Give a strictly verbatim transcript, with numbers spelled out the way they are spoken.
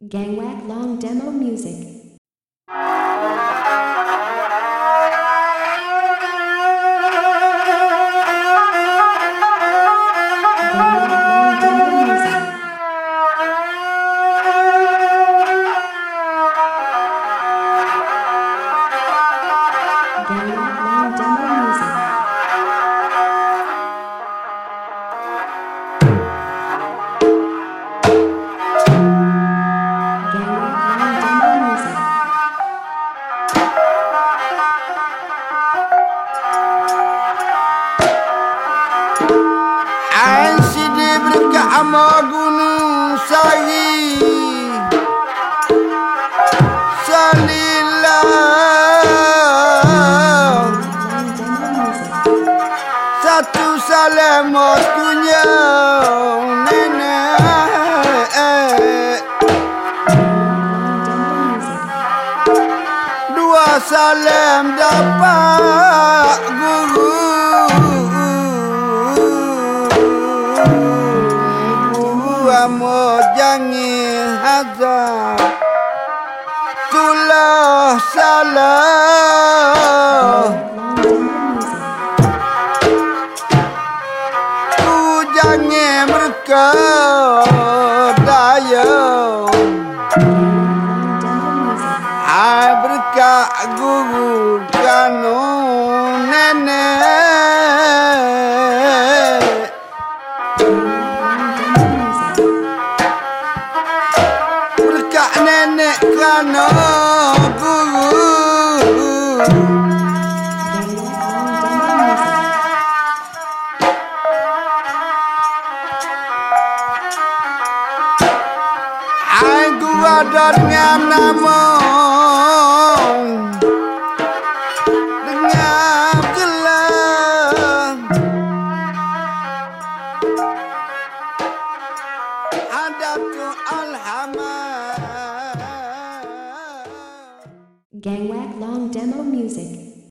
Gangwak Long Demo Music. Ama gunung sari Salilah satu salamot punya nenek, dua salam dapat guru. Amo jangan hazard tulah salah ku jangan mereka daya ai berkah guru kanu nenek nenek kano guru aku ada dengan nama dengan jelas ada tu alhamdulillah. Gangwak Long Demo Music.